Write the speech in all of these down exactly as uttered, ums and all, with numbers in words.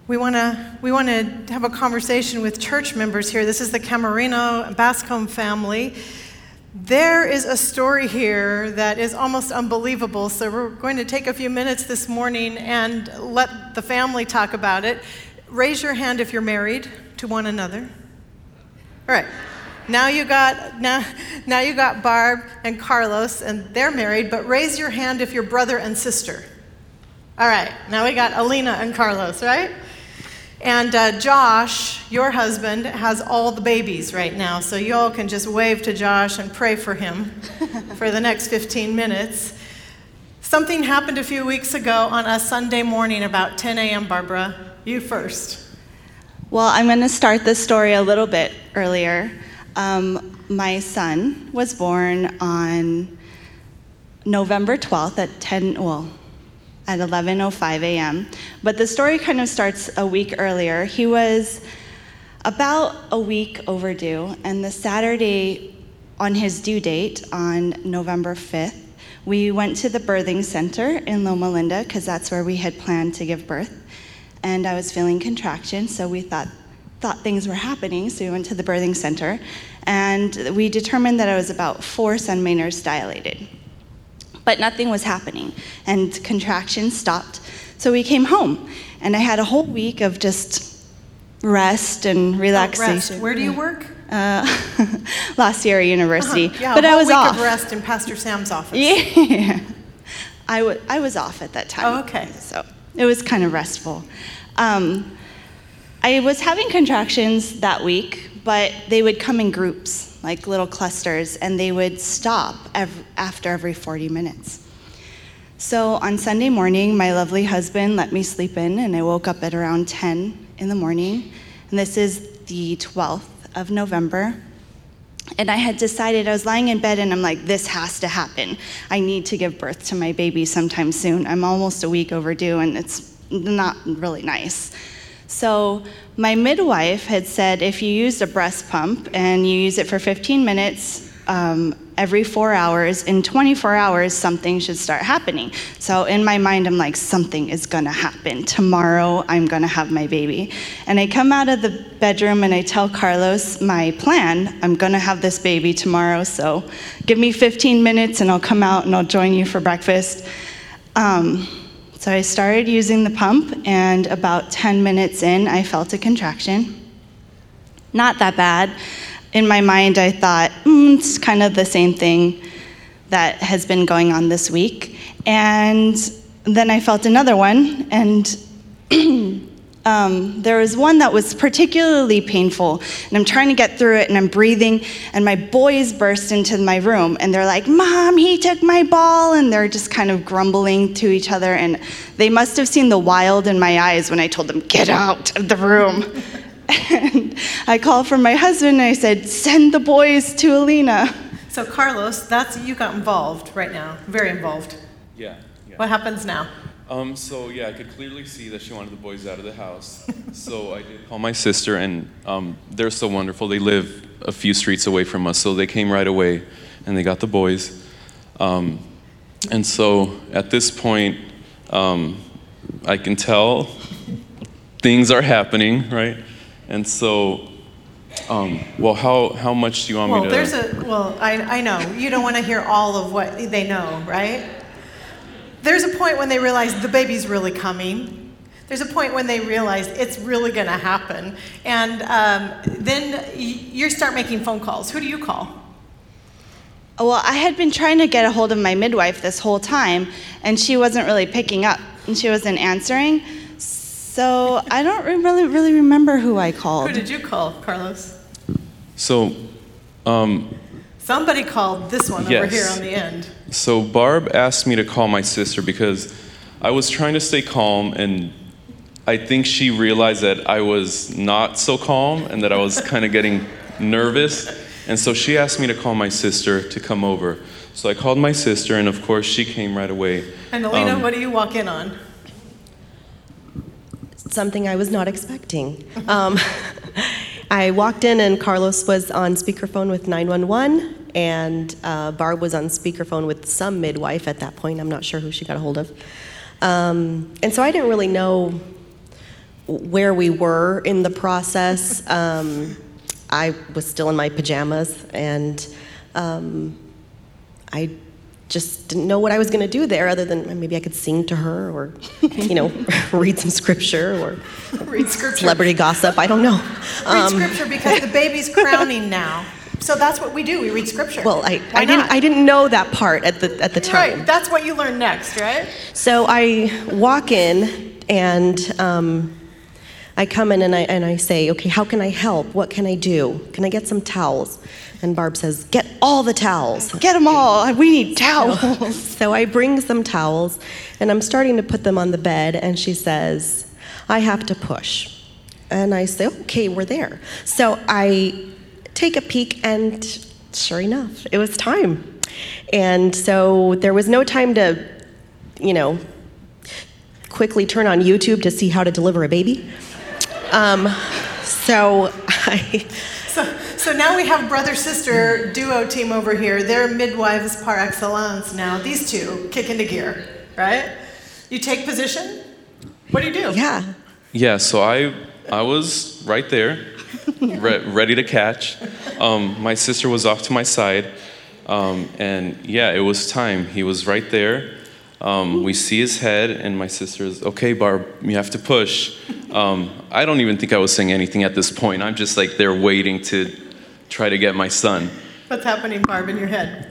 We want to we want to have a conversation with church members here. This is the Camarino Bascom family. There is a story here that is almost unbelievable, so we're going to take a few minutes this morning and let the family talk about it. Raise your hand if you're married to one another. All right. Now you got now, now you got Barb and Carlos, and they're married, but raise your hand if you're brother and sister. All right. Now we got Alina and Carlos, right? And uh, Josh, your husband, has all the babies right now, so you all can just wave to Josh and pray for him for the next fifteen minutes. Something happened a few weeks ago on a Sunday morning about ten a.m., Barbara. You first. Well, I'm going to start this story a little bit earlier. Um, my son was born on November twelfth at ten, well, at eleven oh five a.m. But the story kind of starts a week earlier. He was about a week overdue, and the Saturday on his due date, on November fifth, we went to the birthing center in Loma Linda, because that's where we had planned to give birth. And I was feeling contractions, so we thought thought things were happening, so we went to the birthing center, and we determined that I was about four centimeters dilated. But nothing was happening, and contractions stopped. So we came home, and I had a whole week of just rest and relaxation. Oh, rest. Where do you work? Uh, La Sierra University. Uh-huh. Yeah, but a whole I was week off. of rest in Pastor Sam's office. Yeah, I, w- I was off at that time. Oh, okay. So it was kind of restful. Um, I was having contractions that week, but they would come in groups, like little clusters, and they would stop ev- after every forty minutes. So on Sunday morning, my lovely husband let me sleep in, and I woke up at around ten in the morning, and this is the twelfth of November. And I had decided, I was lying in bed, and I'm like, this has to happen. I need to give birth to my baby sometime soon. I'm almost a week overdue, and it's not really nice. So my midwife had said, if you used a breast pump and you use it for fifteen minutes um, every four hours, in twenty-four hours, something should start happening. So in my mind, I'm like, something is gonna happen. Tomorrow, I'm gonna have my baby. And I come out of the bedroom and I tell Carlos my plan. I'm gonna have this baby tomorrow, so give me fifteen minutes and I'll come out and I'll join you for breakfast. Um, So I started using the pump, and about ten minutes in, I felt a contraction. Not that bad. In my mind, I thought, mm, it's kind of the same thing that has been going on this week. And then I felt another one, and um, there was one that was particularly painful, and I'm trying to get through it, and I'm breathing, and my boys burst into my room, and they're like, Mom, he took my ball, and they're just kind of grumbling to each other, and they must have seen the wild in my eyes when I told them, get out of the room. And I called for my husband, and I said, send the boys to Alina. So Carlos, that's you got involved right now, very involved. Yeah. yeah. What happens now? Um, so yeah, I could clearly see that she wanted the boys out of the house. So I did call my sister, and um, they're so wonderful. They live a few streets away from us, so they came right away, and they got the boys. Um, and so at this point, um, I can tell things are happening, right? And so, um, well, how how much do you want well, me to? Well, there's a well, I I know you don't want to hear all of what they know, right? There's a point when they realize the baby's really coming. There's a point when they realize it's really going to happen. And um, then you start making phone calls. Who do you call? Well, I had been trying to get a hold of my midwife this whole time, and she wasn't really picking up, and she wasn't answering. So I don't really, really remember who I called. Who did you call, Carlos? So, um, somebody called this one yes. over here on the end. So Barb asked me to call my sister because I was trying to stay calm, and I think she realized that I was not so calm and that I was kind of getting nervous. And so she asked me to call my sister to come over. So I called my sister, and of course she came right away. And Alina, um, what do you walk in on? Something I was not expecting. Um, I walked in and Carlos was on speakerphone with nine one one, and uh, Barb was on speakerphone with some midwife at that point. I'm not sure who she got a hold of. Um, and so I didn't really know where we were in the process. Um, I was still in my pajamas, and um, I just didn't know what I was going to do there, other than maybe I could sing to her, or you know, read some scripture, or Read scripture. celebrity gossip. I don't know. Read Um, scripture because the baby's crowning now. So that's what we do. We read scripture. well, I, Why I didn't not? I didn't know that part at the at the time. Right. That's what you learn next, right? So I walk in, and um, I come in and I, and I say, okay, how can I help? What can I do? Can I get some towels? And Barb says, get all the towels. Get them all. We need towels. So I bring some towels, and I'm starting to put them on the bed, and she says, I have to push. And I say, okay, we're there. So I take a peek, and sure enough, it was time. And so there was no time to, you know, quickly turn on YouTube to see how to deliver a baby. Um, so I... So, so now we have brother-sister duo team over here. They're midwives par excellence now. These two kick into gear, right? You take position? What do you do? Yeah. Yeah, so I I was right there, re- ready to catch. Um, my sister was off to my side, um, and yeah, it was time. He was right there. Um, we see his head, and my sister's, okay, Barb, you have to push. Um, I don't even think I was saying anything at this point. I'm just like there waiting to try to get my son. What's happening, Barb, in your head?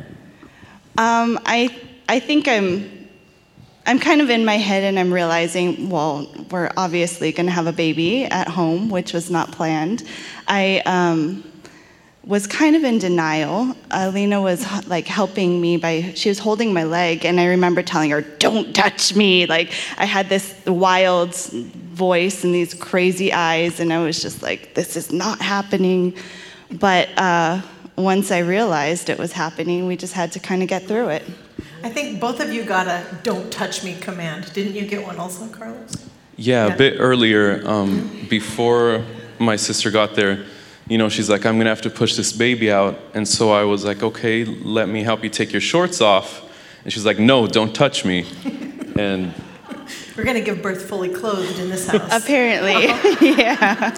Um, I I think I'm I'm kind of in my head, and I'm realizing, well, we're obviously going to have a baby at home, which was not planned. I um, was kind of in denial. Alina was like helping me by, she was holding my leg, and I remember telling her, don't touch me. Like I had this wild voice and these crazy eyes, and I was just like, this is not happening. But uh, once I realized it was happening, we just had to kind of get through it. I think both of you got a don't touch me command. Didn't you get one also, Carlos? Yeah, Yeah. a bit earlier, um, before my sister got there, you know, she's like, I'm gonna have to push this baby out. And so I was like, okay, let me help you take your shorts off. And she's like, no, don't touch me. And We're going to give birth fully clothed in this house. Apparently, yeah.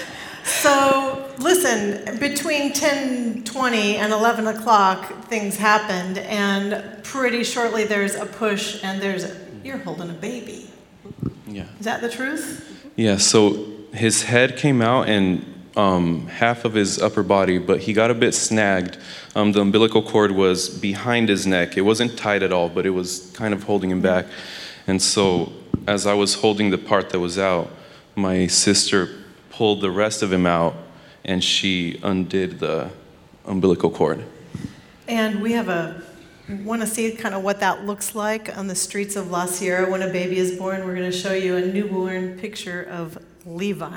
So, listen, between ten twenty and eleven o'clock, things happened, and pretty shortly there's a push, and there's a, you're holding a baby. yeah. Is that the truth? Yeah, so his head came out and um, half of his upper body, but he got a bit snagged. Um, the umbilical cord was behind his neck. It wasn't tight at all, but it was kind of holding him back. And so as I was holding the part that was out, my sister pulled the rest of him out, and she undid the umbilical cord. And we have a, want to see kind of what that looks like on the streets of La Sierra when a baby is born. We're going to show you a newborn picture of Levi.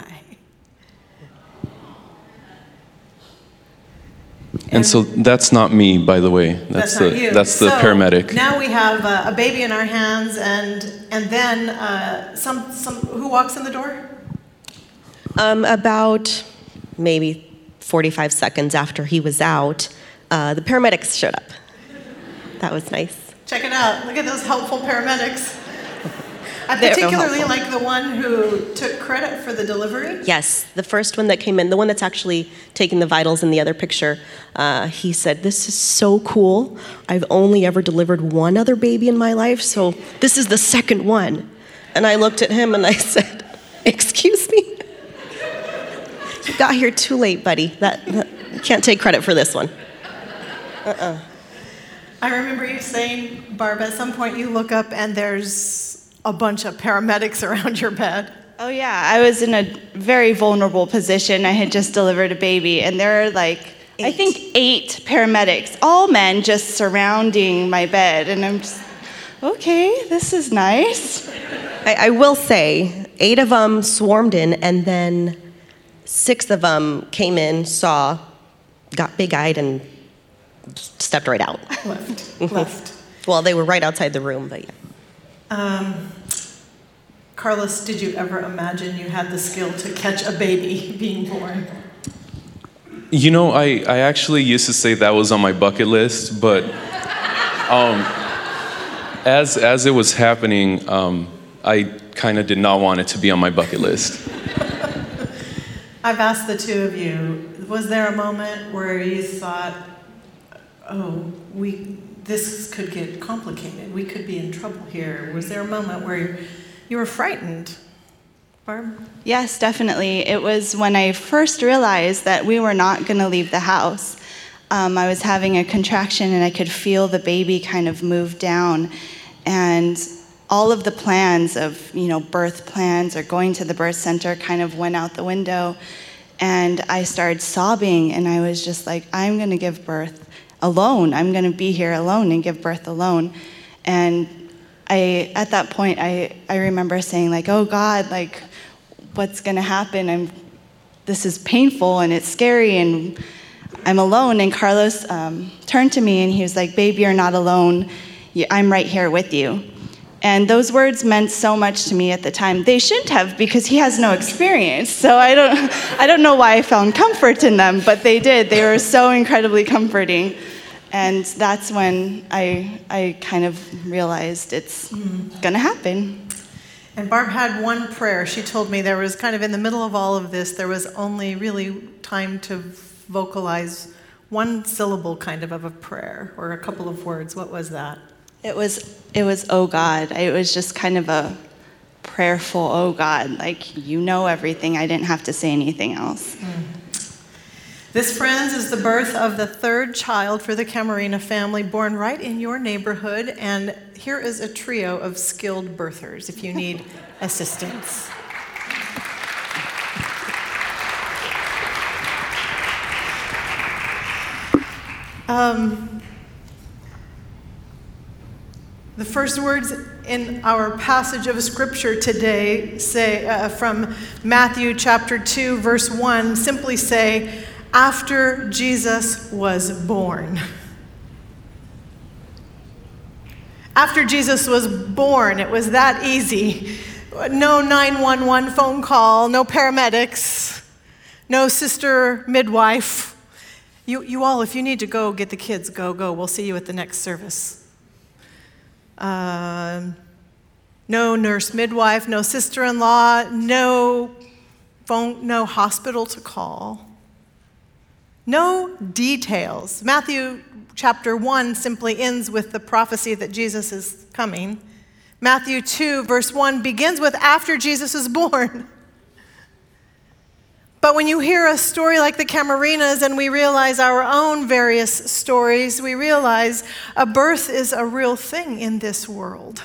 And so that's not me, by the way. That's, That's the not you. that's the So, paramedic. Now we have uh, a baby in our hands, and and then uh, some some who walks in the door? Um, about maybe forty-five seconds after he was out, uh, the paramedics showed up. That was nice. Check it out. Look at those helpful paramedics. I They're so particularly helpful. like the one who took credit for the delivery. Yes, the first one that came in, the one that's actually taking the vitals in the other picture, uh, he said, this is so cool. I've only ever delivered one other baby in my life, so this is the second one. And I looked at him and I said, excuse me? You got here too late, buddy. That, that you can't take credit for this one. Uh-uh. I remember you saying, Barb, at some point you look up and there's a bunch of paramedics around your bed. Oh yeah, I was in a very vulnerable position. I had just delivered a baby, and there are like, I Eight. think eight paramedics, all men just surrounding my bed, and I'm just, okay, this is nice. I, I will say, eight of them swarmed in, and then six of them came in, saw, got big-eyed, and stepped right out. Left. Left. Well, they were right outside the room, but yeah. Um, Carlos, did you ever imagine you had the skill to catch a baby being born? You know, I, I actually used to say that was on my bucket list, but um, as as it was happening, um, I kind of did not want it to be on my bucket list. I've asked the two of you, was there a moment where you thought, oh, we this could get complicated, we could be in trouble here? Was there a moment where you were frightened? Barb? Yes, definitely. It was when I first realized that we were not going to leave the house. Um, I was having a contraction and I could feel the baby kind of move down. And all of the plans of, you know, birth plans or going to the birth center kind of went out the window. And I started sobbing and I was just like, I'm going to give birth alone. I'm going to be here alone and give birth alone. And I, at that point, I, I remember saying like, oh God, like, what's going to happen? I'm, this is painful and it's scary and I'm alone. And Carlos um, turned to me and he was like, babe, you're not alone. I'm right here with you. And those words meant so much to me at the time. They shouldn't have, because he has no experience. So I don't, I don't know why I found comfort in them, but they did. They were so incredibly comforting. And that's when I, I kind of realized it's mm. going to happen. And Barb had one prayer. She told me there was kind of in the middle of all of this, there was only really time to vocalize one syllable kind of of a prayer or a couple of words. What was that? It was, it was, oh God. It was just kind of a prayerful, oh God, like, you know everything. I didn't have to say anything else. Mm. This, friends, is the birth of the third child for the Camarena family, born right in your neighborhood. And here is a trio of skilled birthers if you need assistance. Um, the first words in our passage of scripture today say uh, from Matthew chapter two, verse one, simply say, after Jesus was born. After Jesus was born, it was that easy. No nine one one phone call, no paramedics, no sister midwife. You, you all, if you need to go get the kids, go, go. We'll see you at the next service. Uh, no nurse midwife, no sister-in-law, no phone, no hospital to call. No details. Matthew chapter one simply ends with the prophecy that Jesus is coming. Matthew two, verse one begins with after Jesus is born. But when you hear a story like the Camarenas and we realize our own various stories, we realize a birth is a real thing in this world.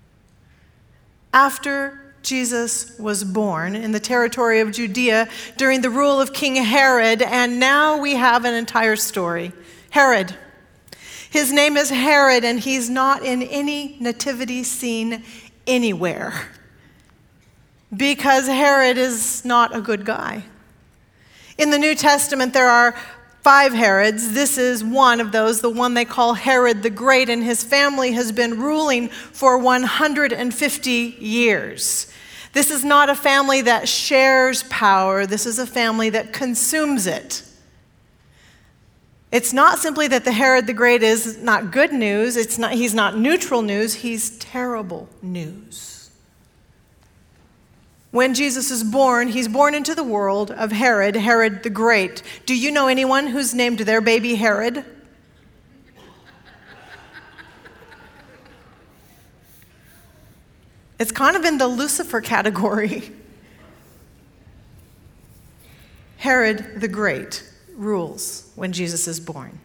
After Jesus was born in the territory of Judea during the rule of King Herod, and now we have an entire story. Herod. His name is Herod, and he's not in any nativity scene anywhere because Herod is not a good guy. In the New Testament, there are five Herods. This is one of those, the one they call Herod the Great, and his family has been ruling for one hundred fifty years. This is not a family that shares power. This is a family that consumes it. It's not simply that the Herod the Great is not good news. It's not, he's not neutral news. He's terrible news. When Jesus is born, he's born into the world of Herod, Herod the Great. Do you know anyone who's named their baby Herod? It's kind of in the Lucifer category. Herod the Great rules when Jesus is born.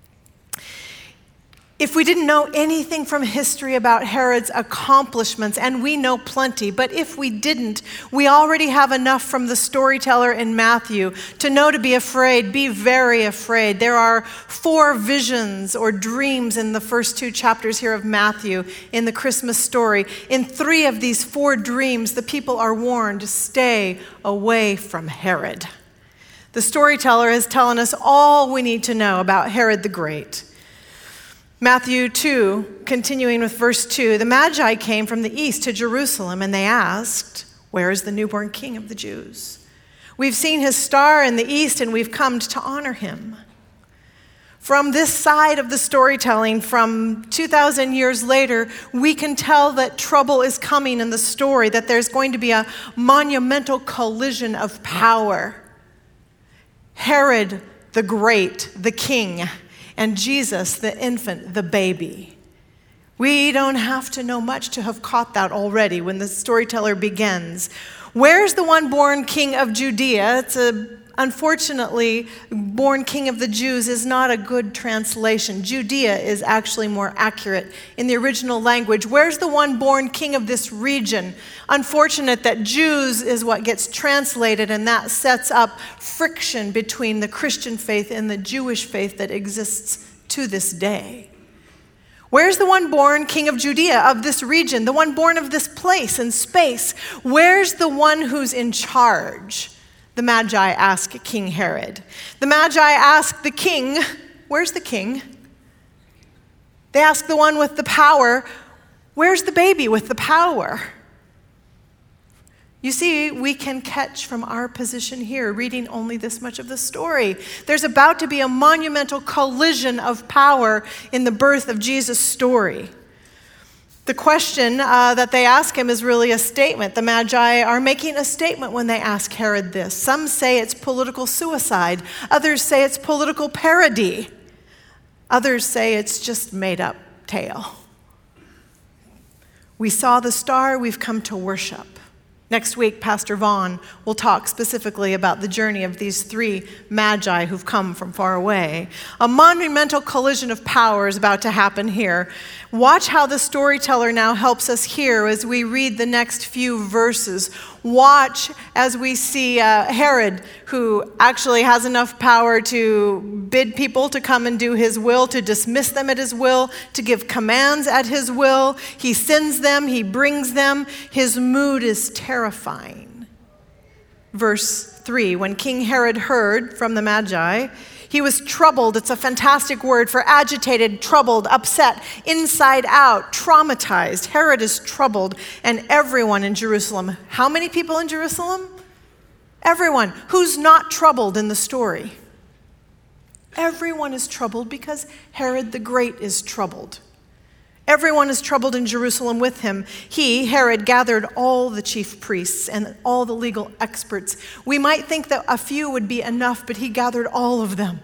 If we didn't know anything from history about Herod's accomplishments, and we know plenty, but if we didn't, we already have enough from the storyteller in Matthew to know to be afraid, be very afraid. There are four visions or dreams in the first two chapters here of Matthew in the Christmas story. In three of these four dreams, the people are warned to stay away from Herod. The storyteller is telling us all we need to know about Herod the Great. Matthew two, continuing with verse two, the Magi came from the east to Jerusalem, and they asked, where is the newborn king of the Jews? We've seen his star in the east, and we've come to honor him. From this side of the storytelling, from two thousand years later, we can tell that trouble is coming in the story, that there's going to be a monumental collision of power. Herod the Great, the king, and Jesus, the infant, the baby. We don't have to know much to have caught that already when the storyteller begins. Where's the one born king of Judea? It's a Unfortunately, born king of the Jews is not a good translation. Judea is actually more accurate in the original language. Where's the one born king of this region? Unfortunate that Jews is what gets translated, and that sets up friction between the Christian faith and the Jewish faith that exists to this day. Where's the one born king of Judea, of this region, the one born of this place and space? Where's the one who's in charge? The Magi ask King Herod. The Magi ask the king, where's the king? They ask the one with the power, where's the baby with the power? You see, we can catch from our position here, reading only this much of the story. There's about to be a monumental collision of power in the birth of Jesus' story. The question uh, that they ask him is really a statement. The Magi are making a statement when they ask Herod this. Some say it's political suicide. Others say it's political parody. Others say it's just made-up tale. We saw the star, we've come to worship. Next week, Pastor Vaughn will talk specifically about the journey of these three magi who've come from far away. A monumental collision of power is about to happen here. Watch how the storyteller now helps us here as we read the next few verses. Watch as we see uh, Herod, who actually has enough power to bid people to come and do his will, to dismiss them at his will, to give commands at his will. He sends them, he brings them. His mood is terrifying. Verse three, when King Herod heard from the Magi, he was troubled. It's a fantastic word for agitated, troubled, upset, inside out, traumatized. Herod is troubled, and everyone in Jerusalem. How many people in Jerusalem? Everyone. Who's not troubled in the story? Everyone is troubled because Herod the Great is troubled. Everyone is troubled in Jerusalem with him. He, Herod, gathered all the chief priests and all the legal experts. We might think that a few would be enough, but he gathered all of them.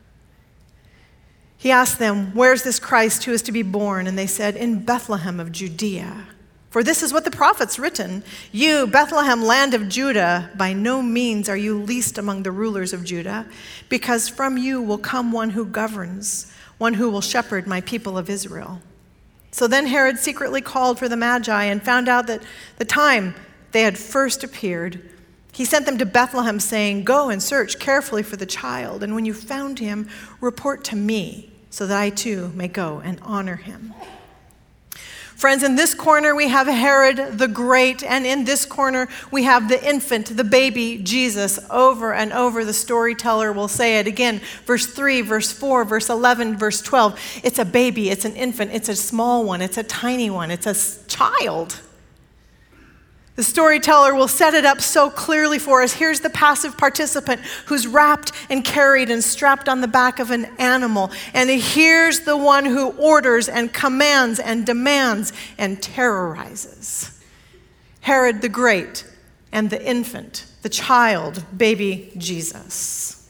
He asked them, where's this Christ who is to be born? And they said, in Bethlehem of Judea. For this is what the prophet's written. You, Bethlehem, land of Judah, by no means are you least among the rulers of Judah, because from you will come one who governs, one who will shepherd my people of Israel. So then Herod secretly called for the Magi and found out that the time they had first appeared. He sent them to Bethlehem, saying, go and search carefully for the child, and when you found him, report to me, so that I too may go and honor him. Friends, in this corner we have Herod the Great, and in this corner we have the infant, the baby, Jesus. Over and over the storyteller will say it again. Verse three, verse four, verse eleven, verse twelve. It's a baby, it's an infant, it's a small one, it's a tiny one, it's a child. The storyteller will set it up so clearly for us. Here's the passive participant who's wrapped and carried and strapped on the back of an animal. And here's the one who orders and commands and demands and terrorizes. Herod the Great and the infant, the child, baby Jesus.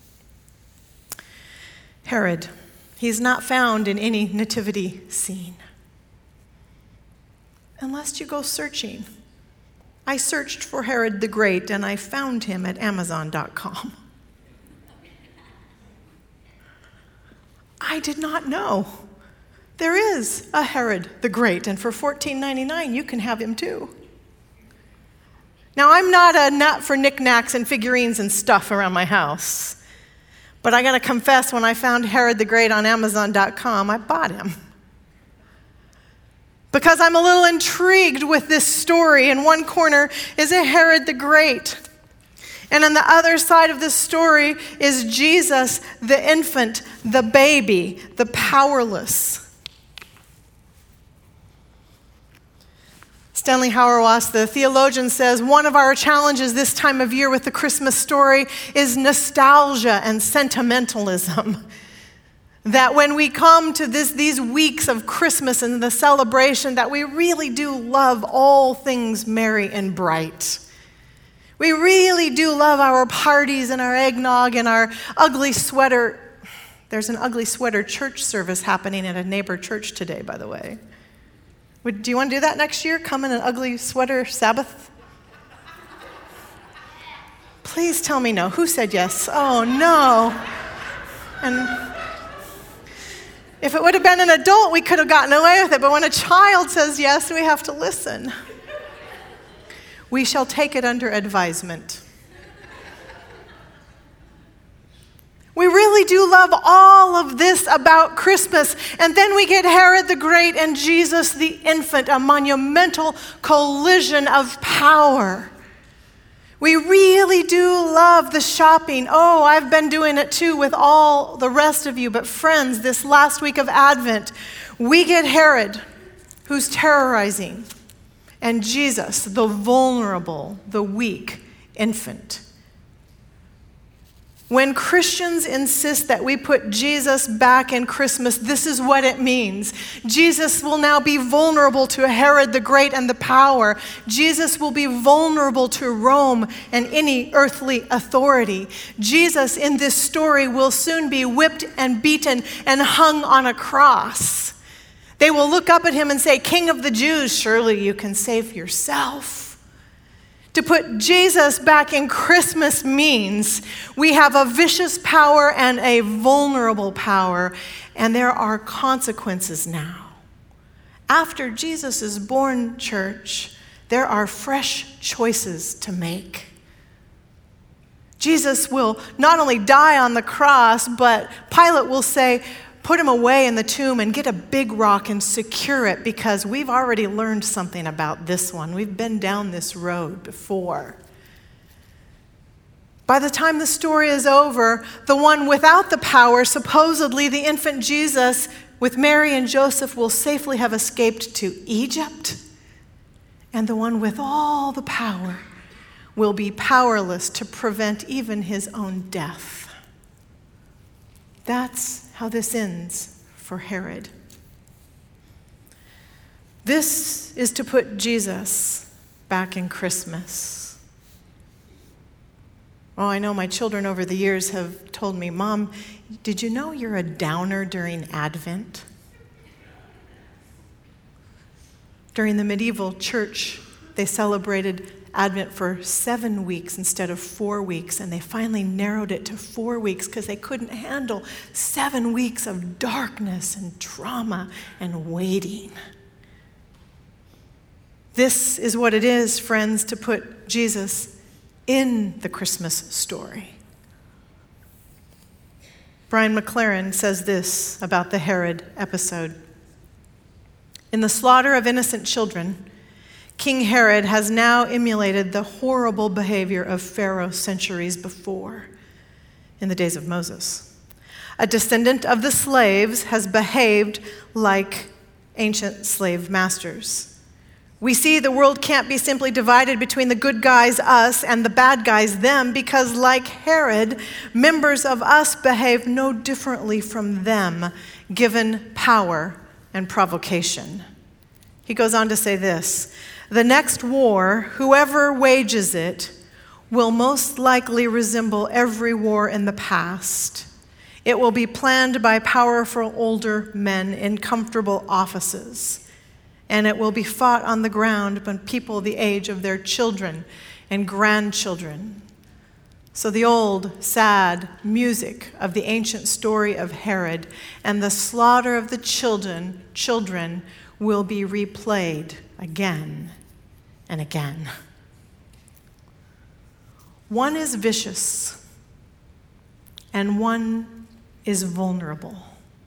Herod, he's not found in any nativity scene. Unless you go searching. I searched for Herod the Great, and I found him at Amazon dot com. I did not know. There is a Herod the Great, and for fourteen ninety-nine, you can have him too. Now, I'm not a nut for knickknacks and figurines and stuff around my house, but I gotta confess, when I found Herod the Great on Amazon dot com, I bought him. Because I'm a little intrigued with this story. In one corner is a Herod the Great. And on the other side of this story is Jesus, the infant, the baby, the powerless. Stanley Hauerwas, the theologian, says, one of our challenges this time of year with the Christmas story is nostalgia and sentimentalism. that when we come to this, these weeks of Christmas and the celebration, that we really do love all things merry and bright. We really do love our parties and our eggnog and our ugly sweater. There's an ugly sweater church service happening at a neighbor church today, by the way. Would, do you want to do that next year? Come in an ugly sweater Sabbath? Please tell me no. Who said yes? Oh, no. And if it would have been an adult, we could have gotten away with it. But when a child says yes, we have to listen. We shall take it under advisement. We really do love all of this about Christmas. And then we get Herod the Great and Jesus the infant, a monumental collision of power. We really do love the shopping. Oh, I've been doing it too with all the rest of you. But friends, this last week of Advent, we get Herod, who's terrorizing, and Jesus, the vulnerable, the weak infant. When Christians insist that we put Jesus back in Christmas, this is what it means. Jesus will now be vulnerable to Herod the Great and the power. Jesus will be vulnerable to Rome and any earthly authority. Jesus in this story will soon be whipped and beaten and hung on a cross. They will look up at him and say, "King of the Jews, surely you can save yourself." To put Jesus back in Christmas means we have a vicious power and a vulnerable power, and there are consequences now. After Jesus is born, church, there are fresh choices to make. Jesus will not only die on the cross, but Pilate will say, put him away in the tomb and get a big rock and secure it, because we've already learned something about this one. We've been down this road before. By the time the story is over, the one without the power, supposedly the infant Jesus, with Mary and Joseph, will safely have escaped to Egypt. And the one with all the power will be powerless to prevent even his own death. That's how this ends for Herod. This is to put Jesus back in Christmas. Oh, I know my children over the years have told me, "Mom, did you know you're a downer during Advent?" During the medieval church, they celebrated Advent for seven weeks instead of four weeks, and they finally narrowed it to four weeks because they couldn't handle seven weeks of darkness and trauma and waiting. This is what it is, friends, to put Jesus in the Christmas story. Brian McLaren says this about the Herod episode. In the slaughter of innocent children, King Herod has now emulated the horrible behavior of Pharaoh centuries before, in the days of Moses. A descendant of the slaves has behaved like ancient slave masters. We see the world can't be simply divided between the good guys, us, and the bad guys, them, because like Herod, members of us behave no differently from them, given power and provocation. He goes on to say this: the next war, whoever wages it, will most likely resemble every war in the past. It will be planned by powerful older men in comfortable offices, and it will be fought on the ground by people the age of their children and grandchildren. So the old, sad music of the ancient story of Herod and the slaughter of the children, children will be replayed again and again. One is vicious and one is vulnerable.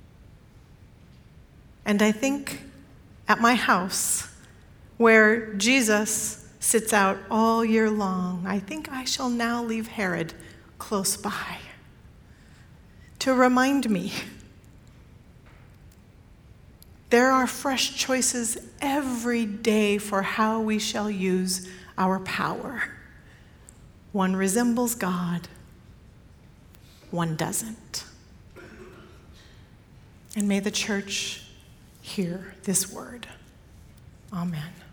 And I think at my house, where Jesus sits out all year long, I think I shall now leave Herod close by to remind me there are fresh choices every day for how we shall use our power. One resembles God, one doesn't. And may the church hear this word. Amen.